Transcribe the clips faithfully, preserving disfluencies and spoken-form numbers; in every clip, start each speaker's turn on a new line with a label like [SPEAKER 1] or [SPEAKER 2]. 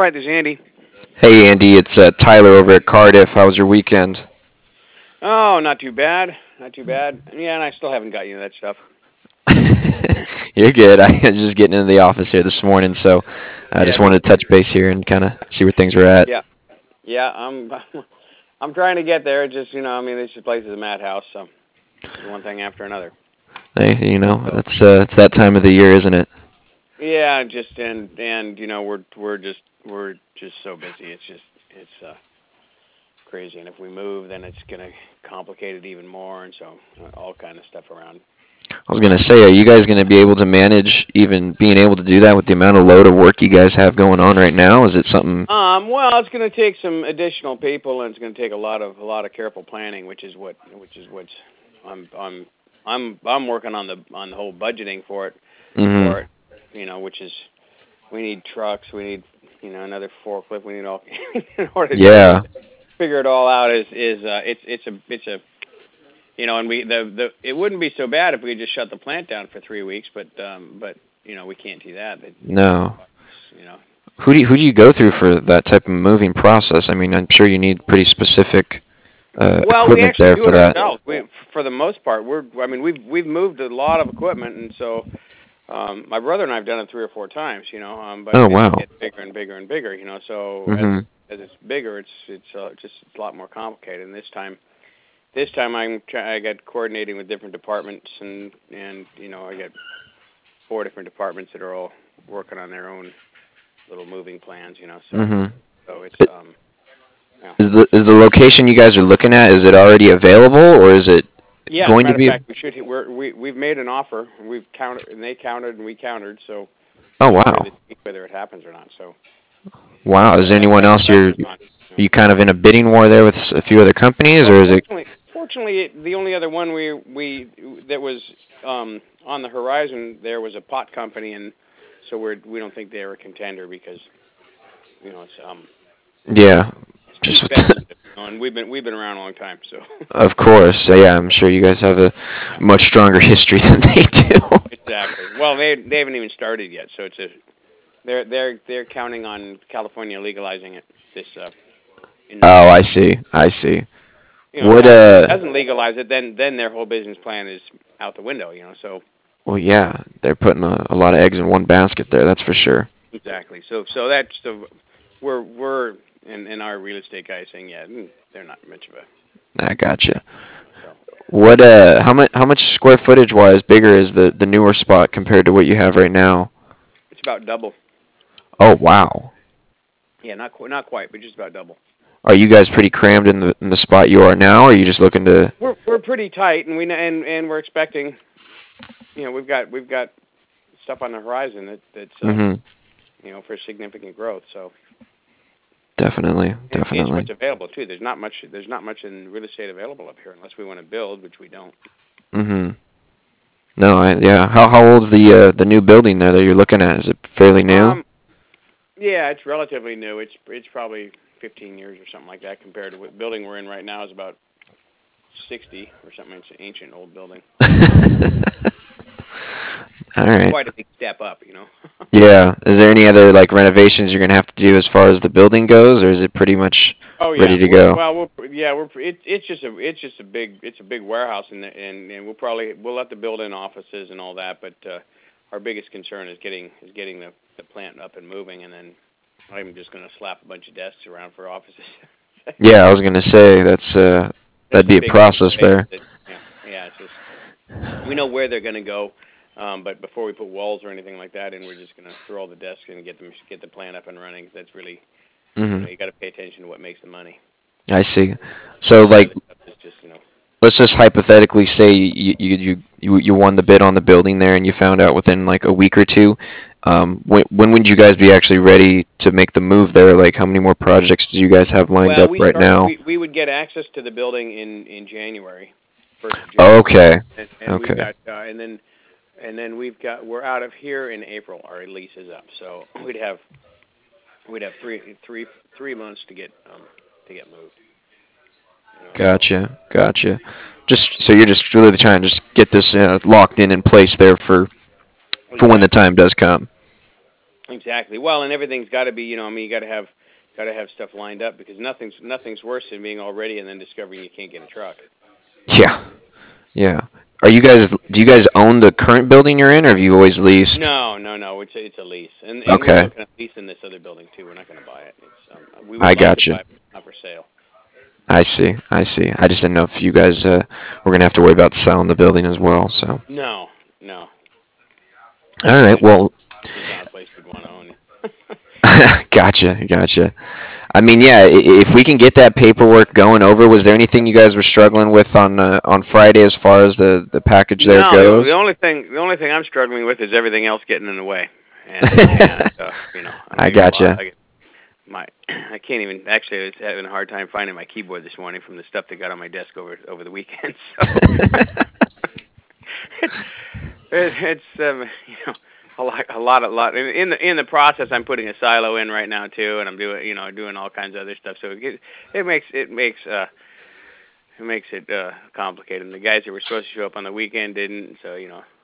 [SPEAKER 1] right, this is Andy.
[SPEAKER 2] Hey Andy, it's uh, Tyler over at Cardiff. How was your weekend?
[SPEAKER 1] Oh, not too bad. Not too bad. Yeah, and I still haven't got you that stuff.
[SPEAKER 2] You're good. I was just getting into the office here this morning, so I
[SPEAKER 1] Yeah,
[SPEAKER 2] just
[SPEAKER 1] me
[SPEAKER 2] wanted to
[SPEAKER 1] too.
[SPEAKER 2] touch base here and kind of see where things were at.
[SPEAKER 1] Yeah, yeah. I'm I'm trying to get there. Just you know, I mean, this place is a madhouse. So one thing after another.
[SPEAKER 2] Hey, you know,
[SPEAKER 1] So
[SPEAKER 2] it's uh, it's that time of the year, isn't it?
[SPEAKER 1] yeah, just and and you know, we're we're just we're just so busy. It's just it's uh, crazy. And if we move, then it's gonna complicate it even more. And so uh, all kind of stuff around.
[SPEAKER 2] I was gonna say, are you guys gonna be able to manage even being able to do that with the amount of load of work you guys have going on right now? Is it something?
[SPEAKER 1] Um, well, it's going to take some additional people, and it's going to take a lot of a lot of careful planning, which is what which is what's I'm I'm I'm I'm working on the on the whole budgeting for it
[SPEAKER 2] Hmm.
[SPEAKER 1] for it, you know, which is we need trucks, we need you know another forklift, we need all in order to figure
[SPEAKER 2] Yeah.
[SPEAKER 1] it figure it all out is is uh, it's it's a it's a you know, and we the the it wouldn't be so bad if we just shut the plant down for three weeks, but um but you know we can't do that. It, it's going to
[SPEAKER 2] No.
[SPEAKER 1] cost you know.
[SPEAKER 2] Who do you, who do you go through for that type of moving process? I mean, I'm sure you need pretty specific uh,
[SPEAKER 1] Well, we
[SPEAKER 2] equipment
[SPEAKER 1] actually
[SPEAKER 2] there
[SPEAKER 1] do
[SPEAKER 2] for
[SPEAKER 1] it
[SPEAKER 2] that.
[SPEAKER 1] ourselves. We, for the most part, we're. I mean, we've we've moved a lot of equipment, and so um, my brother and I have done it three or four times. You know, um, but
[SPEAKER 2] Oh
[SPEAKER 1] it's
[SPEAKER 2] wow.
[SPEAKER 1] getting bigger and bigger and bigger. You know, so as
[SPEAKER 2] Hmm.
[SPEAKER 1] as it's bigger, it's it's uh, just it's a lot more complicated. And this time, this time I'm try- I got coordinating with different departments, and and you know I got four different departments that are all working on their own little moving plans. You know, so
[SPEAKER 2] Hmm.
[SPEAKER 1] so it's um yeah.
[SPEAKER 2] Is the is the location you guys are looking at, is it already available or is it
[SPEAKER 1] Yeah, as a
[SPEAKER 2] going to
[SPEAKER 1] matter of
[SPEAKER 2] be?
[SPEAKER 1] fact, we should. We're, we we've made an offer. We've counted, and they counted, and we countered. So
[SPEAKER 2] Oh
[SPEAKER 1] we'll hear
[SPEAKER 2] wow.
[SPEAKER 1] this week whether it happens or not. So
[SPEAKER 2] Wow. Is
[SPEAKER 1] so
[SPEAKER 2] there
[SPEAKER 1] that
[SPEAKER 2] anyone
[SPEAKER 1] that
[SPEAKER 2] else you're
[SPEAKER 1] pressure's on.
[SPEAKER 2] are
[SPEAKER 1] You know.
[SPEAKER 2] you kind of in a bidding war there with s- a few other companies
[SPEAKER 1] Well,
[SPEAKER 2] or is it?
[SPEAKER 1] fortunately, fortunately, it, the only other one we we that was um, on the horizon there was a pot company, and so we're we don't think they're a contender because you know it's um
[SPEAKER 2] Yeah.
[SPEAKER 1] it's too
[SPEAKER 2] Just with
[SPEAKER 1] speculative. You know, and we've been we've been around a long time, so
[SPEAKER 2] of course. So, yeah, I'm sure you guys have a
[SPEAKER 1] yeah,
[SPEAKER 2] much stronger history than they do.
[SPEAKER 1] exactly. Well, they they haven't even started yet, so it's a They're they're they're counting on California legalizing it this uh, in
[SPEAKER 2] Oh, I
[SPEAKER 1] November.
[SPEAKER 2] see. I see.
[SPEAKER 1] You know, if
[SPEAKER 2] What
[SPEAKER 1] California
[SPEAKER 2] uh
[SPEAKER 1] doesn't legalize it, then then their whole business plan is out the window. You know, so
[SPEAKER 2] well yeah, they're putting a, a lot of eggs in one basket there, that's for sure.
[SPEAKER 1] exactly. So so that's the we're we're in in our real estate guys saying yeah, mm, they're not much of a
[SPEAKER 2] I gotcha.
[SPEAKER 1] so
[SPEAKER 2] What uh how much how much square footage wise bigger is the the newer spot compared to what you have right now?
[SPEAKER 1] it's about double.
[SPEAKER 2] Oh wow.
[SPEAKER 1] Yeah, not qu- not quite, but just about double.
[SPEAKER 2] Are you guys pretty crammed in the in the spot you are now, or are you just looking to?
[SPEAKER 1] We're we're pretty tight, and we kn- and and we're expecting. You know, we've got we've got stuff on the horizon that that's uh
[SPEAKER 2] Hmm.
[SPEAKER 1] you know for significant growth. So
[SPEAKER 2] Definitely,
[SPEAKER 1] And it's
[SPEAKER 2] definitely.
[SPEAKER 1] what's available too. There's not much. There's not much in real estate available up here unless we want to build, which we don't.
[SPEAKER 2] Hmm. No, I yeah. How how old's the uh, the new building there that you're looking at? Is it fairly new?
[SPEAKER 1] Um, yeah, it's relatively new. It's it's probably fifteen years or something like that compared to what building we're in right now is about sixty or something. It's an ancient old building,
[SPEAKER 2] All
[SPEAKER 1] so it's
[SPEAKER 2] right.
[SPEAKER 1] quite a big step up, you know.
[SPEAKER 2] Yeah. Is there any other like renovations you're gonna have to do as far as the building goes, or is it pretty much
[SPEAKER 1] Oh
[SPEAKER 2] ready
[SPEAKER 1] yeah,
[SPEAKER 2] to
[SPEAKER 1] we're
[SPEAKER 2] go?
[SPEAKER 1] well, we're yeah, we're it, it's just a it's just a big it's a big warehouse, and and and we'll probably we'll let the build-in offices and all that, but uh, our biggest concern is getting is getting the the plant up and moving, and then I'm just going to slap a bunch of desks around for offices.
[SPEAKER 2] Yeah, I was gonna say that's uh
[SPEAKER 1] That's
[SPEAKER 2] that'd
[SPEAKER 1] the
[SPEAKER 2] be a
[SPEAKER 1] biggest
[SPEAKER 2] process
[SPEAKER 1] renovation.
[SPEAKER 2] there.
[SPEAKER 1] That yeah, yeah, it's just we know where they're going to go, um, but before we put walls or anything like that in, we're just going to throw all the desks and get them get the plant up and running. That's really you
[SPEAKER 2] Hmm.
[SPEAKER 1] know you got to pay attention to what makes the money.
[SPEAKER 2] I see.
[SPEAKER 1] You know,
[SPEAKER 2] So
[SPEAKER 1] all the
[SPEAKER 2] like
[SPEAKER 1] other stuff is just you know.
[SPEAKER 2] let's just hypothetically say you you you you you won the bid on the building there and you found out within like a week or two. Um, when when would you guys be actually ready to make the move there? Like, how many more projects do you guys have lined
[SPEAKER 1] Well,
[SPEAKER 2] up
[SPEAKER 1] we
[SPEAKER 2] right
[SPEAKER 1] start.
[SPEAKER 2] now?
[SPEAKER 1] We we would get access to the building in in January, first of
[SPEAKER 2] Oh,
[SPEAKER 1] January,
[SPEAKER 2] okay,
[SPEAKER 1] and and we've
[SPEAKER 2] okay,
[SPEAKER 1] got uh, and then and then we've got we're out of here in April. Our lease is up, so we'd have we'd have three three three months to get um to get moved. You know, so
[SPEAKER 2] gotcha, gotcha. Just so you're just really trying to just get this uh, locked in in place there for for when the
[SPEAKER 1] exactly.
[SPEAKER 2] time does come.
[SPEAKER 1] Exactly. Well, and everything's got to be, you know, I mean, you got to have got to have stuff lined up because nothing's nothing's worse than being all ready and then discovering you can't get a truck.
[SPEAKER 2] Yeah, yeah. Are you guys? Do you guys own the current building you're in, or have you always leased?
[SPEAKER 1] No, no, no. It's a, it's a lease, and and we're
[SPEAKER 2] Okay,
[SPEAKER 1] looking at leasing this other building too. We're not going to buy it. It's, um, we
[SPEAKER 2] I
[SPEAKER 1] would like to
[SPEAKER 2] got
[SPEAKER 1] buy
[SPEAKER 2] you.
[SPEAKER 1] it, but it's not for sale.
[SPEAKER 2] I see. I see. I just didn't know if you guys uh, were gonna have to worry about selling the building as well. So,
[SPEAKER 1] No, no.
[SPEAKER 2] all
[SPEAKER 1] I
[SPEAKER 2] right.
[SPEAKER 1] just
[SPEAKER 2] Well,
[SPEAKER 1] it's not a place we'd want to own.
[SPEAKER 2] gotcha, gotcha. I mean, yeah. i- If we can get that paperwork going over, was there anything you guys were struggling with on uh, on Friday as far as the the package there
[SPEAKER 1] No, the, the
[SPEAKER 2] goes?
[SPEAKER 1] only thing the only thing I'm struggling with is everything else getting in the way, and and uh, you know, I mean,
[SPEAKER 2] I
[SPEAKER 1] I got a lot.
[SPEAKER 2] gotcha.
[SPEAKER 1] I get my I can't even actually. I was having a hard time finding my keyboard this morning from the stuff that got on my desk over over the weekend. So it's it, it's um, you know a lot a lot a lot in, in the in the process. I'm putting a silo in right now too, and I'm doing you know doing all kinds of other stuff. So it get, it makes it makes uh it makes it uh complicated. And the guys that were supposed to show up on the weekend didn't. So you know.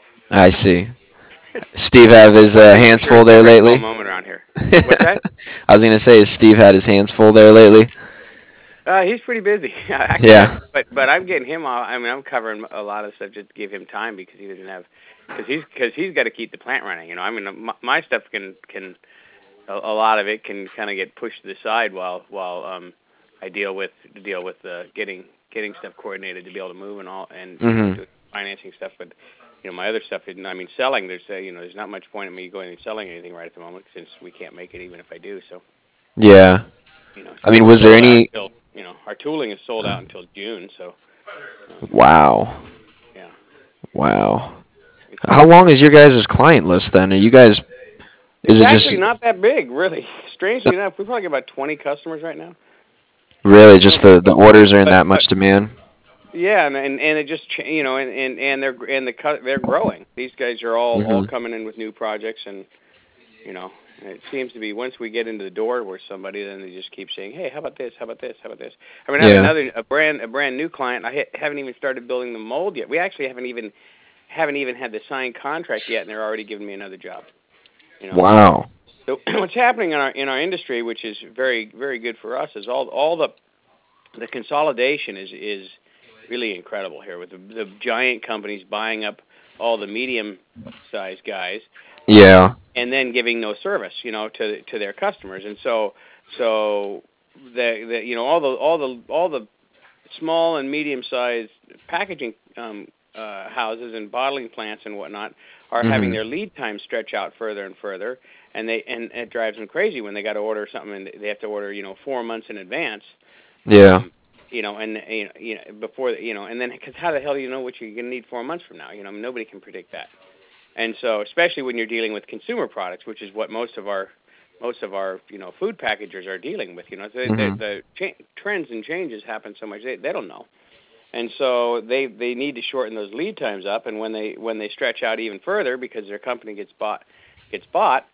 [SPEAKER 2] I see. Steve have his uh,
[SPEAKER 1] I'm
[SPEAKER 2] hands
[SPEAKER 1] sure
[SPEAKER 2] full
[SPEAKER 1] it's a
[SPEAKER 2] there
[SPEAKER 1] very dull
[SPEAKER 2] lately.
[SPEAKER 1] moment around here. What's that?
[SPEAKER 2] I was gonna say, has Steve had his hands full there lately?
[SPEAKER 1] Uh, he's pretty busy. Actually, I,
[SPEAKER 2] Yeah.
[SPEAKER 1] but but I'm getting him off. I mean, I'm covering a lot of stuff just to give him time because he doesn't have, because he's because he's got to keep the plant running. You know, I mean, my, my stuff can can a, a lot of it can kind of get pushed to the side while while um I deal with deal with uh, getting getting stuff coordinated to be able to move and all and you know
[SPEAKER 2] Mhm.
[SPEAKER 1] do financing stuff. But you know, my other stuff. I mean, selling. There's uh, you know, there's not much point in me going and selling anything right at the moment since we can't make it even if I do. So.
[SPEAKER 2] Yeah.
[SPEAKER 1] You know,
[SPEAKER 2] I
[SPEAKER 1] so
[SPEAKER 2] mean,
[SPEAKER 1] we're
[SPEAKER 2] was there
[SPEAKER 1] sold out
[SPEAKER 2] any?
[SPEAKER 1] until you know our tooling is sold out until June. So um,
[SPEAKER 2] Wow.
[SPEAKER 1] yeah,
[SPEAKER 2] Wow.
[SPEAKER 1] it's
[SPEAKER 2] How long is your guys' client list then? Are you guys? Is
[SPEAKER 1] it's
[SPEAKER 2] it just
[SPEAKER 1] actually not that big, really. Strangely enough, we probably get about twenty customers right now.
[SPEAKER 2] really just
[SPEAKER 1] Um,
[SPEAKER 2] the the
[SPEAKER 1] but
[SPEAKER 2] orders are in
[SPEAKER 1] but
[SPEAKER 2] that
[SPEAKER 1] but
[SPEAKER 2] much demand?
[SPEAKER 1] yeah, and and, and it just cha- you know and and and they're and the cu- they're growing. These guys are all all
[SPEAKER 2] Mhm.
[SPEAKER 1] coming in with new projects, and you know it seems to be once we get into the door where somebody, then they just keep saying, hey, how about this? How about this? How about this? I mean, I have
[SPEAKER 2] Yeah.
[SPEAKER 1] another a brand a brand new client. I ha- haven't even started building the mold yet. We actually haven't even haven't even had the signed contract yet, and they're already giving me another job. You know.
[SPEAKER 2] Wow.
[SPEAKER 1] So what's happening in our in our industry, which is very very good for us, is all all the the consolidation is is really incredible here with the, the giant companies buying up all the medium sized guys, um,
[SPEAKER 2] Yeah.
[SPEAKER 1] and then giving no service, you know, to to their customers, and so so the the you know all the all the all the small and medium sized packaging um, uh, houses and bottling plants and whatnot are having
[SPEAKER 2] Mhm.
[SPEAKER 1] their lead time stretch out further and further, and they and it drives them crazy when they got to order something and they have to order you know four months in advance,
[SPEAKER 2] Yeah.
[SPEAKER 1] um, you know, and you know, you know before you know, and then because how the hell do you know what you're going to need four months from now? You know, nobody can predict that, and so especially when you're dealing with consumer products, which is what most of our most of our you know food packagers are dealing with. You know, the the,
[SPEAKER 2] Mhm.
[SPEAKER 1] the cha- trends and changes happen so much they they don't know, and so they they need to shorten those lead times up. And when they when they stretch out even further because their company gets bought gets bought,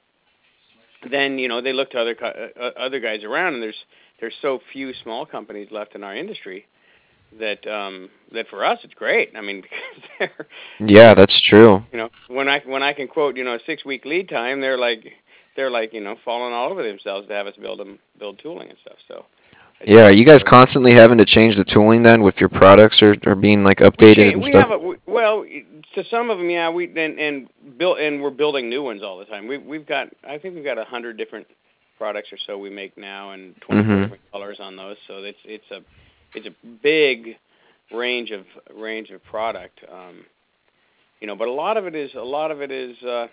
[SPEAKER 1] then you know they look to other co- uh, other guys around, and there's there's so few small companies left in our industry that um that for us it's great. I mean because they're
[SPEAKER 2] Yeah,
[SPEAKER 1] they're
[SPEAKER 2] that's true.
[SPEAKER 1] you know when I when I can quote you know a six week lead time, they're like they're like you know falling all over themselves to have us build them build tooling and stuff. So it's
[SPEAKER 2] Yeah, are
[SPEAKER 1] it's
[SPEAKER 2] you guys
[SPEAKER 1] uh,
[SPEAKER 2] constantly having to change the tooling then with your products or, or being like
[SPEAKER 1] we
[SPEAKER 2] updated
[SPEAKER 1] change
[SPEAKER 2] and
[SPEAKER 1] we
[SPEAKER 2] stuff?
[SPEAKER 1] have a we, well to some of them yeah we and and build and we're building new ones all the time. We we've got I think we've got a hundred different products or so we make now and twenty-four
[SPEAKER 2] Mhm.
[SPEAKER 1] different colors on those. So it's it's a it's a big range of range of product. Um, you know, but a lot of it is a lot of it is uh,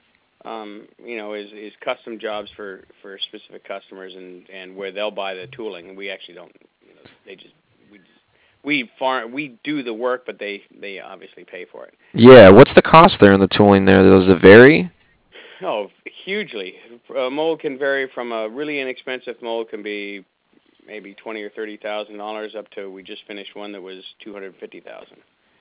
[SPEAKER 1] um, you know is, is custom jobs for, for specific customers and, and where they'll buy the tooling and we actually don't you know they just we just, we farm we do the work but they they obviously pay for it.
[SPEAKER 2] Yeah, what's the cost there in the tooling there? Does it vary?
[SPEAKER 1] Oh, hugely. A mold can vary from a really inexpensive mold can be maybe twenty or thirty thousand dollars up to we just finished one that was two hundred fifty thousand.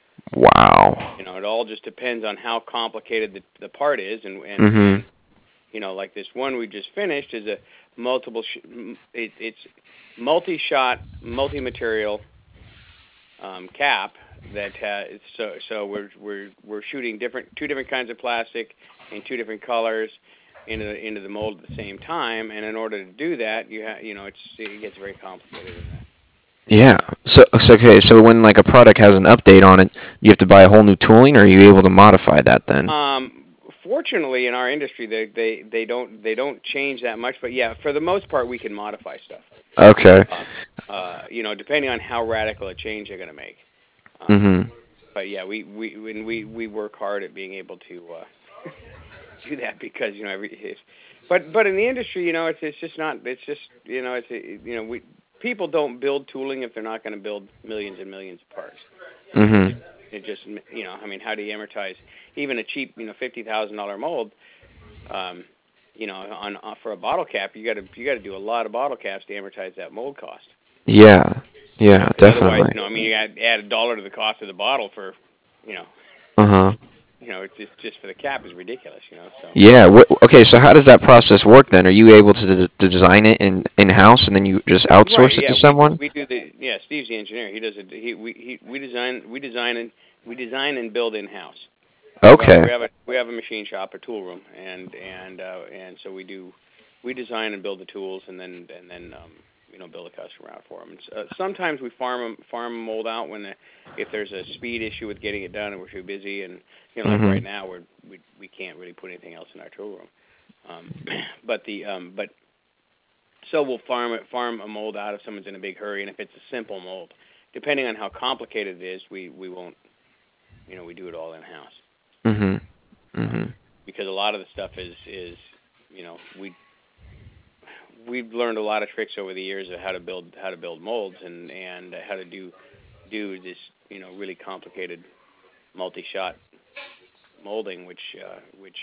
[SPEAKER 2] Wow.
[SPEAKER 1] You know, it all just depends on how complicated the the part is, and and and
[SPEAKER 2] Mhm.
[SPEAKER 1] you know, like this one we just finished is a multiple. Sh- it, it's multi-shot, multi-material um, cap that has so so we're we're we're shooting different two different kinds of plastic in two different colors. into the, into the mold at the same time. And in order to do that, you have, you know, it's it gets very complicated. In that.
[SPEAKER 2] Yeah. So, so okay. So when like a product has an update on it, you have to buy a whole new tooling, or are you able to modify that then?
[SPEAKER 1] Um, fortunately, in our industry, they, they they don't they don't change that much. But yeah, for the most part, we can modify stuff.
[SPEAKER 2] Okay.
[SPEAKER 1] Uh, uh, you know, depending on how radical a change they're going to make. Um,
[SPEAKER 2] Mhm.
[SPEAKER 1] But yeah, we we when we we work hard at being able to uh, do that because you know every. It's, but but in the industry, you know, it's it's just not. It's just you know, it's you know we people don't build tooling if they're not going to build millions and millions of parts.
[SPEAKER 2] Mhm.
[SPEAKER 1] It just, you know, I mean, how do you amortize even a cheap, you know, fifty thousand dollar mold? Um, you know, on uh, for a bottle cap, you got to you got to do a lot of bottle caps to amortize that mold cost.
[SPEAKER 2] Yeah.
[SPEAKER 1] You
[SPEAKER 2] Yeah.
[SPEAKER 1] know, because otherwise,
[SPEAKER 2] Definitely.
[SPEAKER 1] you know, I mean, you add add a dollar to the cost of the bottle for, you know,
[SPEAKER 2] Uh huh.
[SPEAKER 1] you know, it's just just for the cap is ridiculous. You know, so.
[SPEAKER 2] Yeah. Wh- okay. So how does that process work then? Are you able to, d- to design it in in house and then you just
[SPEAKER 1] Right.
[SPEAKER 2] outsource it
[SPEAKER 1] Yeah.
[SPEAKER 2] to
[SPEAKER 1] We
[SPEAKER 2] someone?
[SPEAKER 1] we do the yeah. Steve's the engineer. He does it. He we he we design we design and we design and build in house. We have a
[SPEAKER 2] Okay.
[SPEAKER 1] we have a we have a machine shop, a tool room, and and uh, and so we do we design and build the tools, and then and then um, you know build a customer out for them. And uh, sometimes we farm them farm a mold out when the, if there's a speed issue with getting it done and we're too busy, and you know like
[SPEAKER 2] Mhm.
[SPEAKER 1] right now we're we we can't really put anything else in our tool room. Um, but the um, but so we'll farm it farm a mold out if someone's in a big hurry, and if it's a simple mold, depending on how complicated it is, we we won't you know we do it all in house.
[SPEAKER 2] Mhm.
[SPEAKER 1] Um,
[SPEAKER 2] Mhm.
[SPEAKER 1] because a lot of the stuff is is you know we we've learned a lot of tricks over the years of how to build how to build molds and and how to do do this you know really complicated multi-shot molding, which uh, which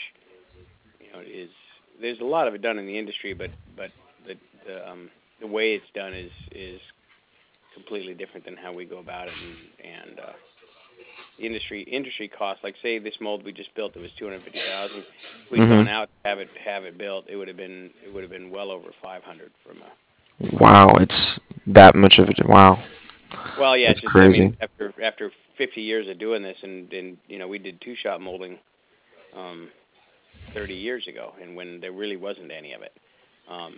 [SPEAKER 1] you know is there's a lot of it done in the industry, but but the the um, the way it's done is is completely different than how we go about it, and and uh, industry industry costs. Like say this mold we just built, it was two hundred fifty thousand. If we'd gone
[SPEAKER 2] Mhm.
[SPEAKER 1] out to have it have it built, it would have been it would have been well over five hundred from a from a
[SPEAKER 2] Wow. It's that much of it. Wow.
[SPEAKER 1] well, yeah,
[SPEAKER 2] That's
[SPEAKER 1] it's just I mean
[SPEAKER 2] crazy.
[SPEAKER 1] after after fifty years of doing this, and and you know we did two shot molding um thirty years ago, and when there really wasn't any of it. Um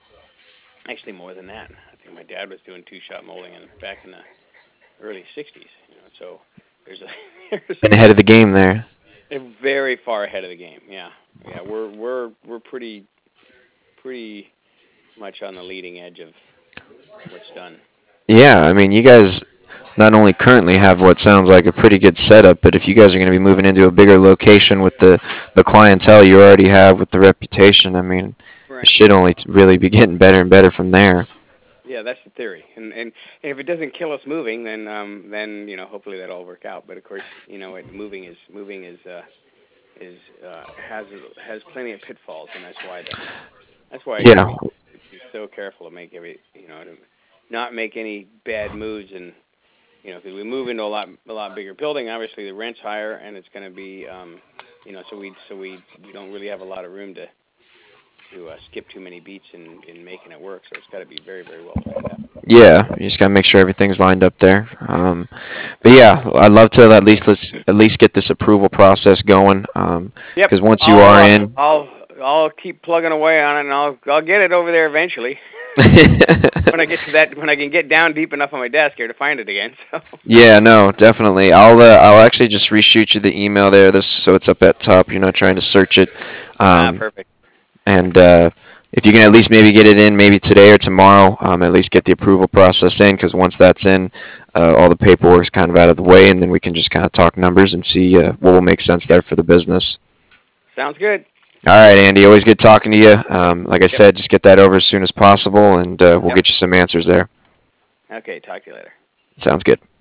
[SPEAKER 1] actually more than that. I think my dad was doing two shot molding in back in the early sixties, you know. So there's a there's
[SPEAKER 2] Been ahead of the game there.
[SPEAKER 1] a very far ahead of the game. Yeah. Yeah, we're we're we're pretty pretty much on the leading edge of what's done.
[SPEAKER 2] Yeah. I mean, you guys not only currently have what sounds like a pretty good setup, but if you guys are going to be moving into a bigger location with the the clientele you already have with the reputation, I mean, it
[SPEAKER 1] Right.
[SPEAKER 2] should only t- really be getting better and better from there.
[SPEAKER 1] Yeah, that's the theory. And and, and if it doesn't kill us moving, then um then you know hopefully that'll all work out. But of course, you know, it, moving is moving is uh is uh has has plenty of pitfalls, and that's why the that's why you know
[SPEAKER 2] Yeah.
[SPEAKER 1] we be so careful to make every you know to not make any bad moves. And you know, because we move into a lot a lot bigger building, obviously the rent's higher, and it's going to be, um, you know, so we so we we don't really have a lot of room to to uh, skip too many beats in in making it work. So it's got to be very very well planned out.
[SPEAKER 2] Yeah, you just gotta make sure everything's lined up there. Um,
[SPEAKER 1] Yeah.
[SPEAKER 2] but yeah, I'd love to at least let's at least get this approval process going. Um,
[SPEAKER 1] Yep.
[SPEAKER 2] because once you
[SPEAKER 1] I'll
[SPEAKER 2] are
[SPEAKER 1] uh,
[SPEAKER 2] in,
[SPEAKER 1] I'll I'll keep plugging away on it, and I'll I'll get it over there eventually. when I get to that, when I can get down deep enough on my desk here to find it again. So.
[SPEAKER 2] yeah, no, definitely. I'll uh, I'll actually just reshoot you the email there, this so it's up at top. You're not trying to search it.
[SPEAKER 1] Ah,
[SPEAKER 2] Um,
[SPEAKER 1] perfect.
[SPEAKER 2] and uh, if you can at least maybe get it in maybe today or tomorrow, um, at least get the approval process in, because once that's in, uh, all the paperwork's kind of out of the way, and then we can just kind of talk numbers and see uh, what will make sense there for the business.
[SPEAKER 1] Sounds good.
[SPEAKER 2] All right, Andy. Always good talking to you. Um, like I
[SPEAKER 1] Yep.
[SPEAKER 2] said, just get that over as soon as possible, and uh, we'll
[SPEAKER 1] Yep.
[SPEAKER 2] get you some answers there.
[SPEAKER 1] Okay. Talk to you later.
[SPEAKER 2] Sounds good.